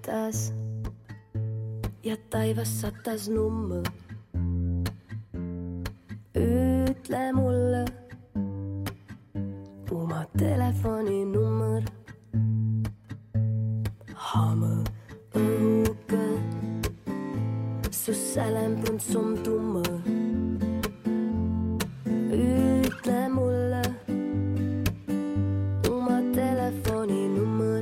külmetas ja taivas satas numm. Ütle mulle oma telefoninummer. Hamme õhuke, su sälembrund som tumme. Ütle mulle oma telefoninummer.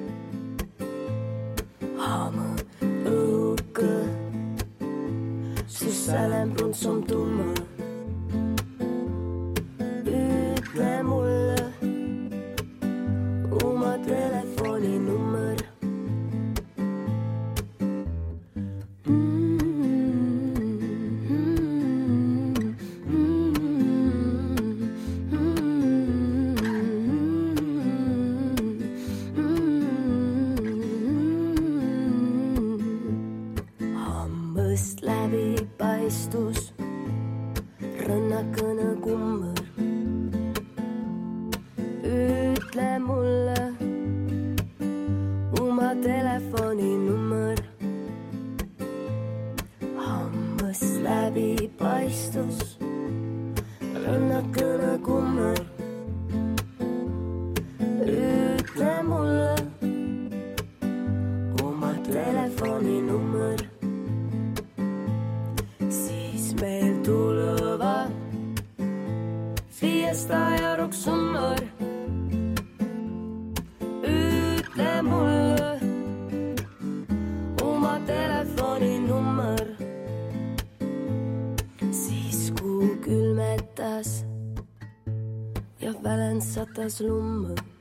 Hamme õhuke, su sälembrund som tumme. Ütle mulle oma telefoninummer. Hambõst läbipaistus, rõnnakõne kummer. Ütle mulle oma telefoninummer. Hambõst läbipaistus, rõnnakõne kummer. Ütle mulle oma telefoninummer. Siis meil tuleva fiesta ja roksummer. Ütle mulle oma telefoninummer. Siis kuu külmetas ja välend satas lumme.